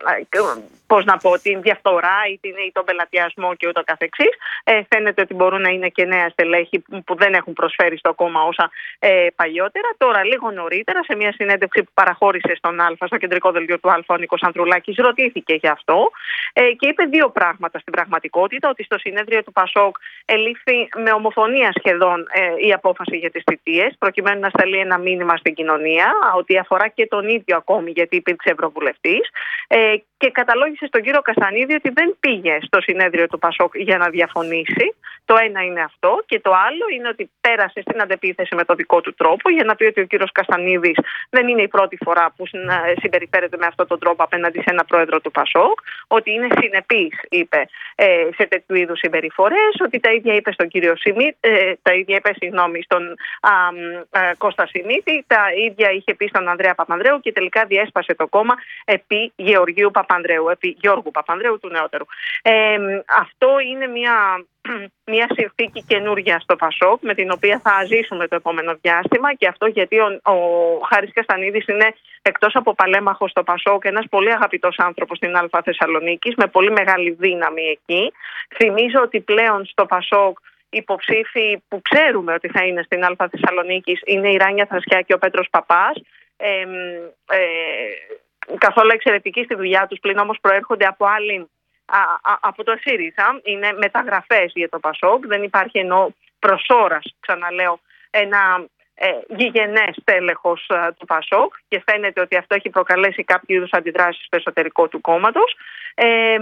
πώς να πω, την διαφθορά ή, την, ή τον πελατειασμό και ούτω καθεξής. Ε, φαίνεται ότι μπορούν να είναι και νέα στελέχη που δεν έχουν προσφέρει στο κόμμα όσα ε, παλιότερα. Τώρα, λίγο νωρίτερα, σε μια συνέντευξη που παραχώρησε στον Α, στο κεντρικό δελτίο του Α, ο Νίκος Ανδρουλάκης ρωτήθηκε γι' αυτό ε, και είπε δύο πράγματα στην πραγματικότητα: ότι στο συνέδριο του ΠΑΣΟΚ ελήφθη με ομοφωνία σχεδόν ε, η απόφαση για τις θητείες, προκειμένου να σταλεί ένα μήνυμα στην κοινωνία, ότι αφορά και τον ίδιο ακόμη, γιατί υπήρξε ευρωβουλευτής. Βουλής ε, και καταλόγησε στον κύριο Καστανίδη ότι δεν πήγε στο συνέδριο του ΠΑΣΟΚ για να διαφωνήσει. Το ένα είναι αυτό και το άλλο είναι ότι πέρασε στην αντεπίθεση με το δικό του τρόπο για να πει ότι ο κύριος Καστανίδης δεν είναι η πρώτη φορά που συμπεριφέρεται με αυτόν τον τρόπο απέναντι σε ένα πρόεδρο του ΠΑΣΟΚ, ότι είναι συνεπής, είπε, σε τέτοιου είδους συμπεριφορές, ότι τα ίδια είπε στον κύριο Σιμίτη, τα ίδια είπε, συγγνώμη, στον α, α, Κώστα Σιμίτη, τα ίδια είχε πει στον Ανδρέα Παπανδρέου και τελικά διέσπασε το κόμμα επί Γεωργίου Παπανδρέου, επί Γιώργου Παπανδρέου του νεότερου. Ε, αυτό είναι μια... μια συνθήκη καινούργια στο ΠΑΣΟΚ με την οποία θα ζήσουμε το επόμενο διάστημα, και αυτό γιατί ο, ο Χάρης Καστανίδης είναι, εκτός από παλέμαχος στο ΠΑΣΟΚ, ένας πολύ αγαπητός άνθρωπος στην Α Θεσσαλονίκης με πολύ μεγάλη δύναμη εκεί. Θυμίζω ότι πλέον στο ΠΑΣΟΚ υποψήφοι που ξέρουμε ότι θα είναι στην Α Θεσσαλονίκης είναι η Ράνια Θρασκιά και ο Πέτρος Παπάς, ε, ε, καθόλου εξαιρετικοί στη δουλειά τους, πλην όμως προέρχονται από άλλη Α, α, από το ΣΥΡΙΖΑ, είναι μεταγραφές για το ΠΑΣΟΚ, δεν υπάρχει ενώ προς ώρας, ξαναλέω, ένα ε, γηγενές τέλεχος ε, του ΠΑΣΟΚ, και φαίνεται ότι αυτό έχει προκαλέσει κάποιο είδους αντιδράσεις στο εσωτερικό του κόμματος. Ε, ε,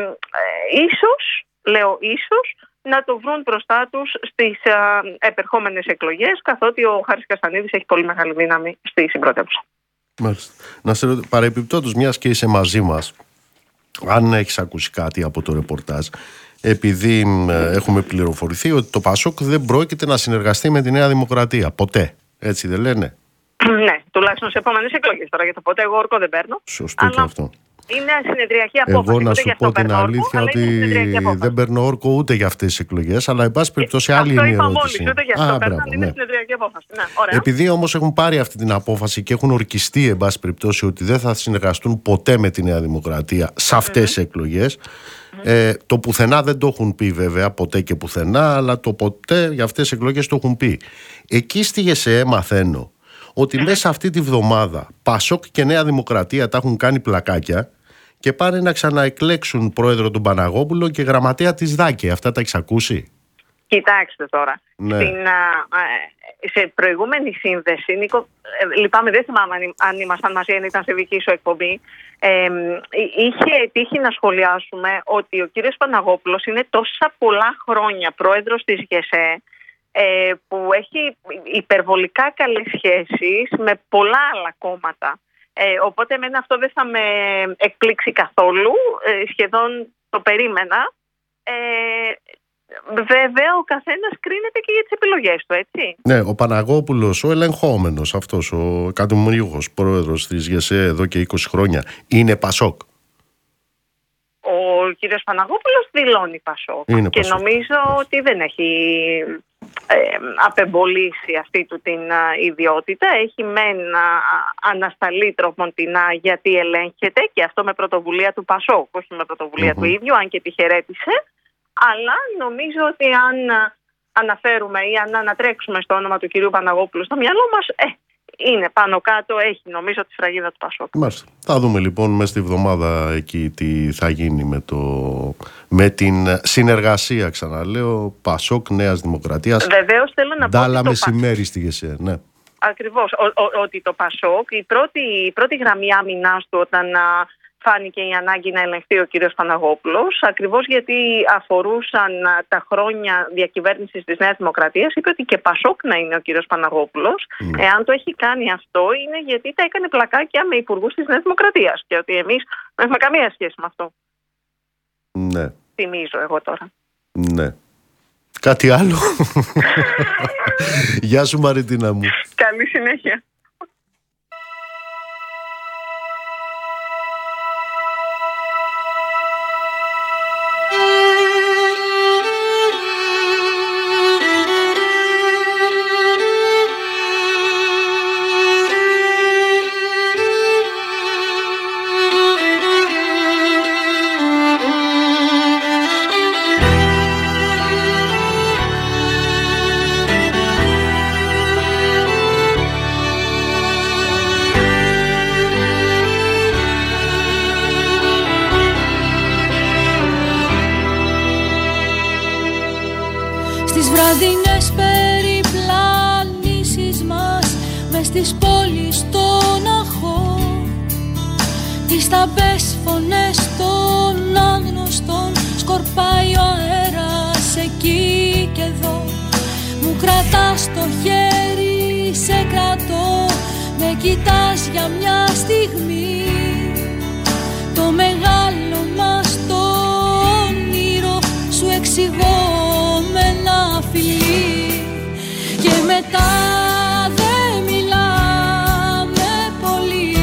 ίσως, λέω ίσως, να το βρουν μπροστά τους στις ε, επερχόμενες εκλογές, καθότι ο Χάρης Καστανίδης έχει πολύ μεγάλη δύναμη στη συμπρότευση. Μάλιστα. Να σε ρωτήσω, παρεμπιπτόντως, μιας και είσαι μαζί μας, αν έχεις ακούσει κάτι από το ρεπορτάζ, επειδή ε, έχουμε πληροφορηθεί ότι το ΠΑΣΟΚ δεν πρόκειται να συνεργαστεί με τη Νέα Δημοκρατία. Ποτέ. Έτσι δεν λένε? Ναι, τουλάχιστον σε επόμενες εκλογές. Τώρα για το ποτέ εγώ όρκο δεν παίρνω. Σωστό και αυτό. Είναι συνεδριακή απόφαση. Εγώ να σου πω την αλήθεια όρκο, ότι δεν παίρνω όρκο ούτε για αυτές τις εκλογές, αλλά εν πάση περιπτώσει άλλη είναι η ερώτηση. Μόλις, ούτε για αυτό παίρνω, είναι συνεδριακή απόφαση. Ναι, ωραία. Επειδή όμως έχουν πάρει αυτή την απόφαση και έχουν ορκιστεί εν πάση περιπτώσει ότι δεν θα συνεργαστούν ποτέ με τη Νέα Δημοκρατία σε αυτές τις mm-hmm. εκλογές, mm-hmm. ε, το πουθενά δεν το έχουν πει βέβαια, ποτέ και πουθενά, αλλά το ποτέ για αυτές τις εκλογές το έχουν πει. Εκεί στη ΓΕΣΕΕ μαθαίνω ότι mm-hmm. μέσα αυτή τη βδομάδα ΠΑΣΟΚ και Νέα Δημοκρατία τα έχουν κάνει πλακάκια και πάνε να ξαναεκλέξουν πρόεδρο τον Παναγόπουλο και γραμματέα της ΔΑΚΕ. Αυτά τα έχεις ακούσει? Κοιτάξτε τώρα. Ναι. Στην, α, σε προηγούμενη σύνδεση, Νίκο, ε, λυπάμαι, δεν θυμάμαι αν, αν ήμασταν μαζί, αν ήταν σε δική σου εκπομπή, ε, είχε τύχει να σχολιάσουμε ότι ο κύριος Παναγόπουλος είναι τόσα πολλά χρόνια πρόεδρος της ΓΕΣΕ, ε, που έχει υπερβολικά καλές σχέσεις με πολλά άλλα κόμματα. Ε, οπότε εμένα αυτό δεν θα με εκπλήξει καθόλου, ε, σχεδόν το περίμενα. Ε, βέβαια ο καθένας κρίνεται και για τις επιλογές του, έτσι. Ναι, ο Παναγόπουλος, ο ελεγχόμενος αυτός, ο κατομμυρίουχος πρόεδρος της ΓΕΣΕ εδώ και είκοσι χρόνια, είναι ΠΑΣΟΚ? Ο κύριος Παναγόπουλος δηλώνει ΠΑΣΟΚ είναι και ΠΑΣΟΚ. νομίζω ότι δεν έχει ε, απεμπολίσει αυτή του την α, ιδιότητα. Έχει μεν α, ανασταλεί τροποντινά γιατί ελέγχεται, και αυτό με πρωτοβουλία του ΠΑΣΟΚ, όχι με πρωτοβουλία mm-hmm. του ίδιου, αν και τη χαιρέτησε. Αλλά νομίζω ότι αν α, αναφέρουμε ή αν ανατρέξουμε στο όνομα του κυρίου Παναγόπουλου στο μυαλό μας, ε, είναι πάνω κάτω, έχει νομίζω τη σφραγίδα του ΠΑΣΟΚ. Μάλιστα. Θα δούμε λοιπόν μέσα στη βδομάδα εκεί τι θα γίνει με, το... με την συνεργασία, ξαναλέω, ΠΑΣΟΚ Νέας Δημοκρατίας. Βεβαίως θέλω να πω Ντάλα μεσημέρι στη ΓΕΣΕ, ναι. Ακριβώς, ο, ο, ότι το ΠΑΣΟΚ, η πρώτη, η πρώτη γραμμή άμυνας του όταν α, φάνηκε η ανάγκη να ελεγχθεί ο κύριος Παναγόπουλος, ακριβώς γιατί αφορούσαν α, τα χρόνια διακυβέρνησης της Νέας Δημοκρατίας, είπε ότι και ΠΑΣΟΚ να είναι ο κύριος Παναγόπουλος. Mm. Εάν το έχει κάνει αυτό, είναι γιατί τα έκανε πλακάκια με υπουργούς της Νέας Δημοκρατίας και ότι εμείς δεν έχουμε καμία σχέση με αυτό. Ναι. Θυμίζω εγώ τώρα. Ναι. Κάτι άλλο? Γεια σου Μαριτίνα μου. Καλή συνέχεια. βραδινές περιπλανήσεις μας μες στις πόλεις των αχών, τις σταμπές φωνές των άγνωστων σκορπάει ο αέρας εκεί και εδώ. Μου κρατάς το χέρι, σε κρατώ, με κοιτάς για μια στιγμή. Το μεγάλο μας το όνειρο σου εξηγώ με ένα φιλί. Και μετά δεν μιλάμε πολύ,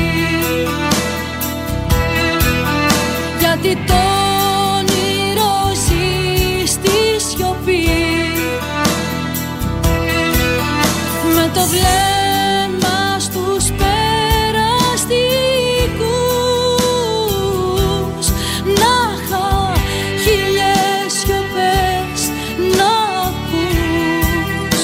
γιατί το όνειρο ζει στη σιωπή. Με το βλέμμα στους περαστικούς να είχα χίλιες σιωπές να ακούς.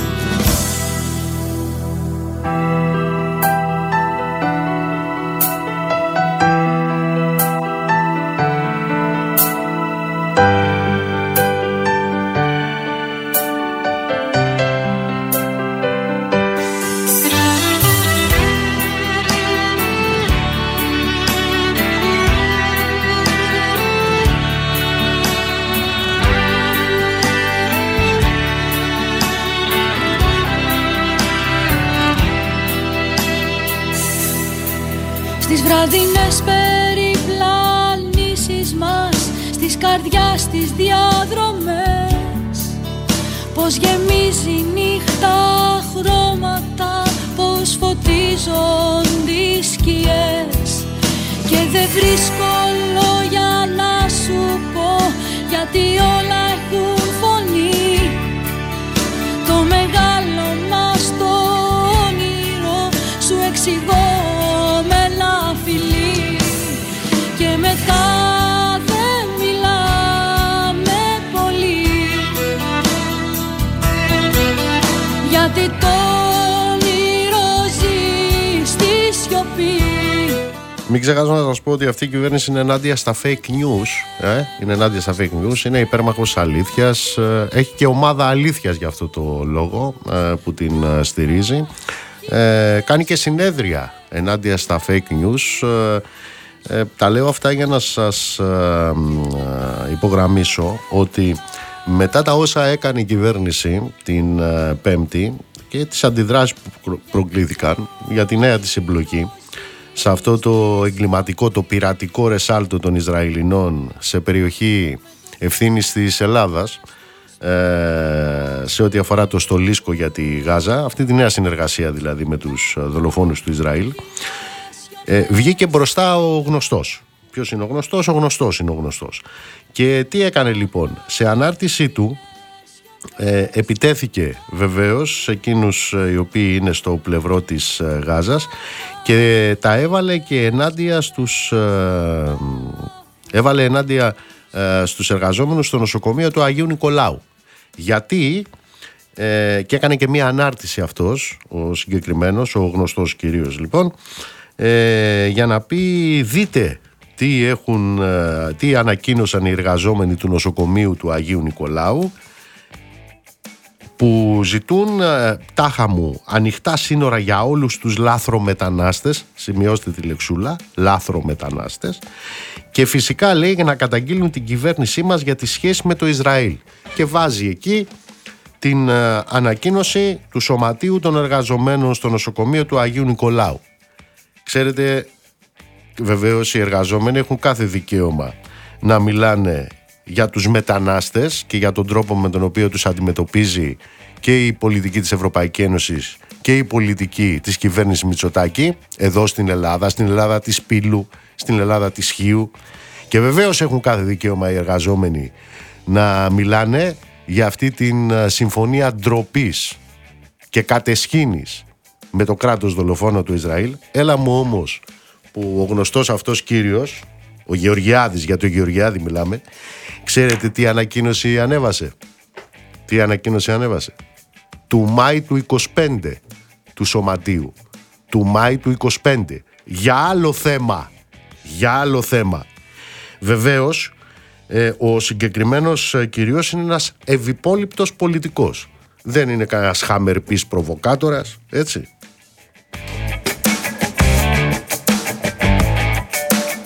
Στις βραδινές περιπλανήσεις μας, στις καρδιάς τις διαδρομές, πως γεμίζει η νύχτα χρώματα, πως φωτίζονται οι σκιές. Και δεν βρίσκω λόγια να σου πω, γιατί όλα έχουν φωνή. Το μεγάλο μας το όνειρο σου εξηγώ με ένα φιλί. Και μετά δεν μιλάμε πολύ, γιατί το όνειρο ζει στη σιωπή. Μην ξεχάσω να σας πω ότι αυτή η κυβέρνηση είναι ενάντια στα fake news. Ε? Είναι ενάντια στα fake news, είναι υπέρμαχος αλήθειας. Έχει και ομάδα αλήθειας για αυτό το λόγο που την στηρίζει. Ε, κάνει και συνέδρια ενάντια στα fake news. Ε, ε, τα λέω αυτά για να σας ε, ε, υπογραμμίσω ότι μετά τα όσα έκανε η κυβέρνηση την ε, Πέμπτη και τις αντιδράσεις που προκλήθηκαν για τη νέα της εμπλοκή σε αυτό το εγκληματικό, το πειρατικό ρεσάλτο των Ισραηλινών σε περιοχή ευθύνης της Ελλάδας, σε ό,τι αφορά το στολίσκο για τη Γάζα, αυτή τη νέα συνεργασία δηλαδή με τους δολοφόνους του Ισραήλ, ε, βγήκε μπροστά ο γνωστός. Ποιος είναι ο γνωστός? Ο γνωστός είναι ο γνωστός. Και τι έκανε λοιπόν? Σε ανάρτησή του ε, επιτέθηκε βεβαίως σε εκείνους οι οποίοι είναι στο πλευρό της ε, Γάζας και τα έβαλε και ενάντια στους ε, έβαλε ενάντια ε, στους εργαζόμενους στο νοσοκομείο του Αγίου Νικολάου. Γιατί ε, και έκανε και μία ανάρτηση αυτός ο συγκεκριμένος, ο γνωστός κυρίως λοιπόν, ε, για να πει δείτε τι, έχουν, ε, τι ανακοίνωσαν οι εργαζόμενοι του νοσοκομείου του Αγίου Νικολάου, που ζητούν ε, τάχα μου ανοιχτά σύνορα για όλους τους λάθρομετανάστες, σημειώστε τη λεξούλα, λάθρομετανάστες, και φυσικά λέει για να καταγγείλουν την κυβέρνησή μας για τη σχέση με το Ισραήλ, και βάζει εκεί την ε, ανακοίνωση του Σωματείου των Εργαζομένων στο νοσοκομείο του Αγίου Νικολάου. Ξέρετε, βεβαίως οι εργαζόμενοι έχουν κάθε δικαίωμα να μιλάνε για τους μετανάστες και για τον τρόπο με τον οποίο τους αντιμετωπίζει και η πολιτική της Ευρωπαϊκής Ένωσης και η πολιτική της κυβέρνησης Μητσοτάκη εδώ στην Ελλάδα, στην Ελλάδα της Πύλου, στην Ελλάδα της Χίου, και βεβαίως έχουν κάθε δικαίωμα οι εργαζόμενοι να μιλάνε για αυτή την συμφωνία ντροπής και κατεσχήνης με το κράτος δολοφόνο του Ισραήλ. Έλα μου όμως που ο γνωστός αυτός κύριος, ο Γεωργιάδης, για τον Γεωργιάδη μιλάμε, ξέρετε τι ανακοίνωση ανέβασε? Τι ανακοίνωση ανέβασε? Του Μάη του είκοσι πέντε του Σωματείου. Του Μάη του είκοσι πέντε. Για άλλο θέμα. Για άλλο θέμα. Βεβαίως, ε, ο συγκεκριμένος ε, κυρίως είναι ένας ευυπόληπτος πολιτικός. Δεν είναι κανένας χαμερπής προβοκάτορας, έτσι.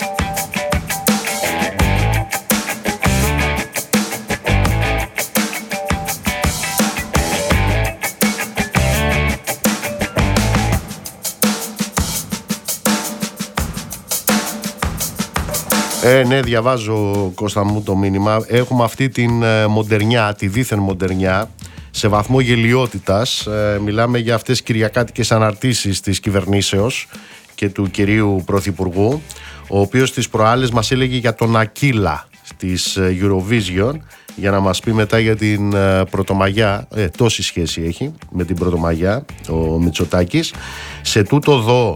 Ε, ναι, διαβάζω, Κώστα μου, το μήνυμα. Έχουμε αυτή την ε, μοντερνιά, τη δίθεν μοντερνιά, σε βαθμό γελιότητας. Ε, μιλάμε για αυτές τις κυριακάτικες αναρτήσεις της κυβερνήσεως και του κυρίου Πρωθυπουργού, ο οποίος τις προάλλες μας έλεγε για τον Ακύλα της Eurovision, για να μας πει μετά για την ε, Πρωτομαγιά. Ε, τόση σχέση έχει με την Πρωτομαγιά ο Μητσοτάκης. Σε τούτο εδώ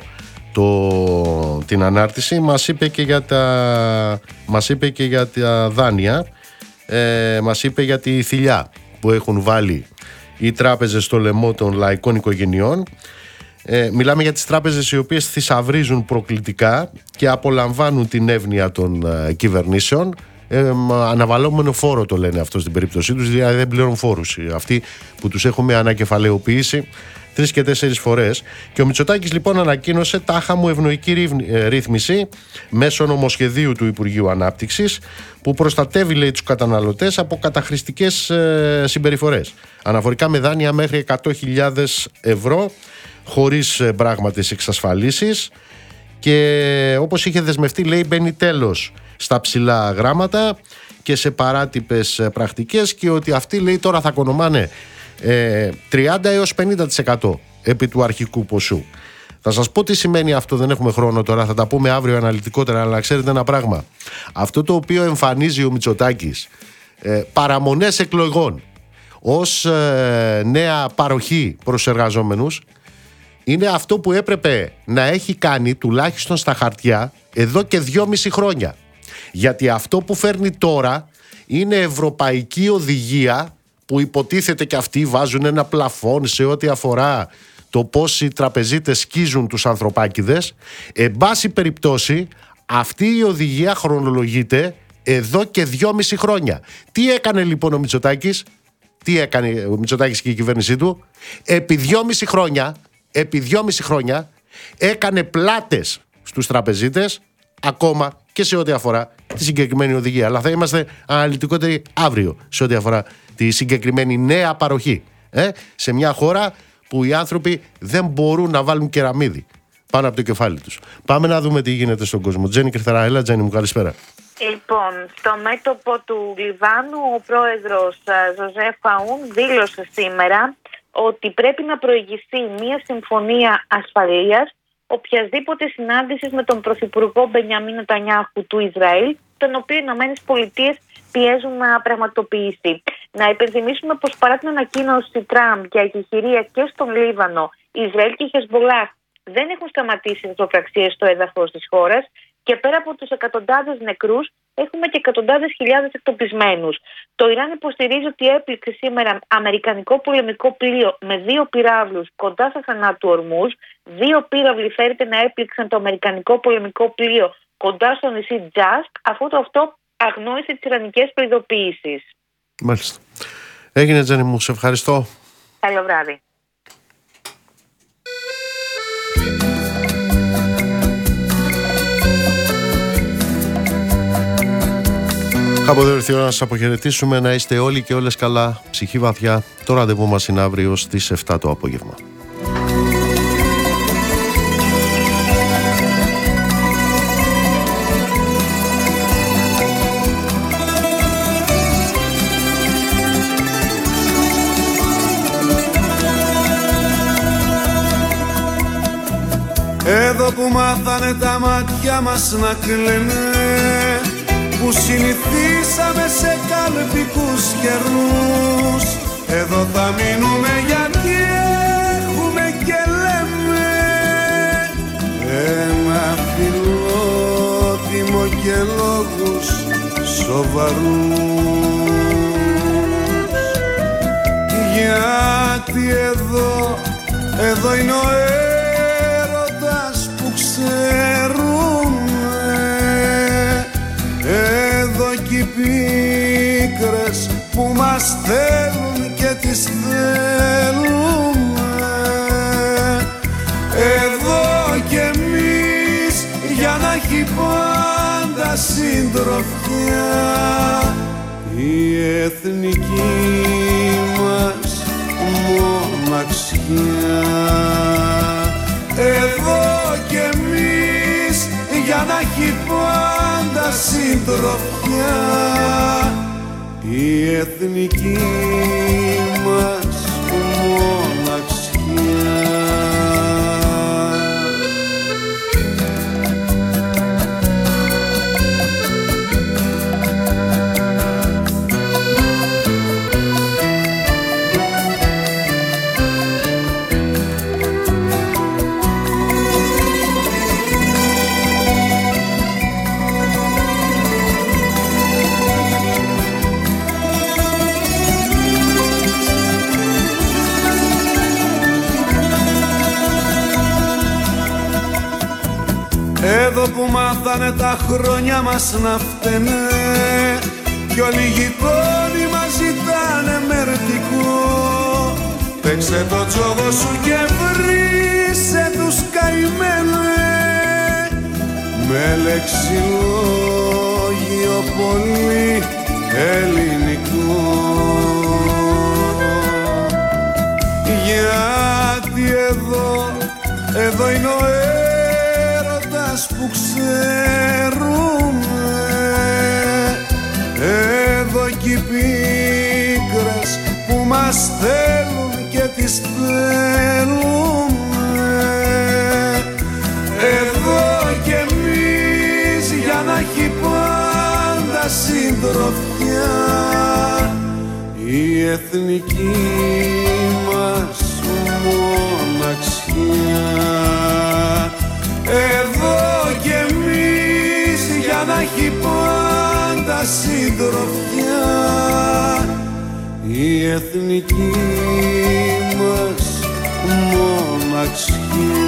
το, την ανάρτηση μας είπε και για τα, μας είπε και για τα δάνεια, ε, μας είπε για τη θηλιά που έχουν βάλει οι τράπεζες στο λαιμό των λαϊκών οικογενειών. Ε, μιλάμε για τις τράπεζες οι οποίες θησαυρίζουν προκλητικά και απολαμβάνουν την εύνοια των ε, κυβερνήσεων. Ε, αναβαλόμενο φόρο το λένε αυτό στην περίπτωσή τους, δηλαδή δεν πληρώνουν φόρους αυτοί που τους έχουμε ανακεφαλαιοποιήσει τρεις και τέσσερις φορές. Και ο Μητσοτάκης λοιπόν ανακοίνωσε τάχα μου ευνοϊκή ρύθμιση μέσω νομοσχεδίου του Υπουργείου Ανάπτυξης, που προστατεύει, λέει, τους καταναλωτές από καταχρηστικές ε, συμπεριφορές, αναφορικά με δάνεια μέχρι εκατό χιλιάδες ευρώ χωρίς ε, πράγματες εξασφαλίσεις. Και όπως είχε δεσμευτεί, λέει, μπαίνει τέλος στα ψηλά γράμματα και σε παράτυπες πρακτικές, και ότι αυτοί, λέει, τώρα θα κονομάνε ε, τριάντα έως πενήντα τοις εκατό επί του αρχικού ποσού. Θα σας πω τι σημαίνει αυτό, δεν έχουμε χρόνο τώρα, θα τα πούμε αύριο αναλυτικότερα, αλλά ξέρετε ένα πράγμα. Αυτό το οποίο εμφανίζει ο Μητσοτάκης, ε, παραμονές εκλογών ως ε, νέα παροχή προς εργαζόμενους, είναι αυτό που έπρεπε να έχει κάνει τουλάχιστον στα χαρτιά εδώ και δυόμιση χρόνια. Γιατί αυτό που φέρνει τώρα είναι ευρωπαϊκή οδηγία που υποτίθεται και αυτοί βάζουν ένα πλαφόν σε ό,τι αφορά το πώς οι τραπεζίτες σκίζουν τους ανθρωπάκηδες. Εν πάση περιπτώσει, αυτή η οδηγία χρονολογείται εδώ και δυόμιση χρόνια. Τι έκανε λοιπόν ο Μητσοτάκης, τι έκανε ο Μητσοτάκης και η κυβέρνησή του? Επί δυόμιση χρόνια, επί δυόμιση χρόνια έκανε πλάτες στους τραπεζίτες, ακόμα και σε ό,τι αφορά τη συγκεκριμένη οδηγία. Αλλά θα είμαστε αναλυτικότεροι αύριο σε ό,τι αφορά τη συγκεκριμένη νέα παροχή. Ε? Σε μια χώρα που οι άνθρωποι δεν μπορούν να βάλουν κεραμίδι πάνω από το κεφάλι τους. Πάμε να δούμε τι γίνεται στον κόσμο. Τζέννη Κρυθαρά, έλα Τζέννη μου, καλησπέρα. Λοιπόν, στο μέτωπο του Λιβάνου ο πρόεδρος Ζωζέφ Αούν δήλωσε σήμερα ότι πρέπει να προηγηθεί μια συμφωνία ασφαλείας οποιασδήποτε συνάντησης με τον πρωθυπουργό Μπενιαμίν Νετανιάχου του Ισραήλ, τον οποίο οι Ηνωμένες Πολιτείες πιέζουν να πραγματοποιήσει. Να υπενθυμίσουμε πως παρά την ανακοίνωση Τραμπ για εκεχηρία και στον Λίβανο, Ισραήλ και η Χεσμπολάχ δεν έχουν σταματήσει τις τρομοκρατίες στο έδαφος της χώρας, και πέρα από τους εκατοντάδες νεκρούς έχουμε και εκατοντάδες χιλιάδες εκτοπισμένους. Το Ιράν υποστηρίζει ότι έπληξε σήμερα αμερικανικό πολεμικό πλοίο με δύο πυράβλους κοντά στα στενά του Ορμούζ. Δύο πύραυλοι φέρεται να έπληξαν το αμερικανικό πολεμικό πλοίο κοντά στο νησί Τζάσκ, αφού το αυτό αγνόησε τις ιρανικές προειδοποιήσεις. Μάλιστα. Έγινε Τζέννη μου, σε ευχαριστώ. Καλό βράδυ. Κάπου εδώ ήρθε η ώρα να σας αποχαιρετήσουμε, να είστε όλοι και όλες καλά, ψυχή βαθιά. Το ραντεβού μας είναι αύριο στις εφτά το απόγευμα. Εδώ που μάθανε τα μάτια μας να κλαίνε, που συνηθίσαμε σε καλπικούς καιρούς, εδώ θα μείνουμε γιατί έχουμε και λέμε ένα φιλότιμο και λόγους σοβαρούς. Γιατί εδώ, εδώ είναι ο έρωτας που ξέρουμε, εδώ κι οι πίκρες που μας θέλουν και τις θέλουμε, εδώ κι εμείς για να έχει πάντα συντροφιά η εθνική μας μοναξιά. Εδώ κι εμείς για να έχει πάντα συντροφιά, η εθνική μας μοναξιά. Εδώ που μάθανε τα χρόνια μας να φταίνε κι όλοι οι γειτόνοι μας ζητάνε μερτικό, παίξε το τζόγο σου και βρήσε τους καημένε με λεξιλόγιο πολύ ελληνικό. Γιατί εδώ, εδώ είναι ο που ξέρουμε, εδώ κι οι πίκρες που μας θέλουν και τις θέλουμε, εδώ κι εμείς για να έχει πάντα συντροφιά, η εθνική μας μοναξιά. Εδώ κι εμείς για να έχει πάντα συντροφιά, η εθνική μας μοναξιά.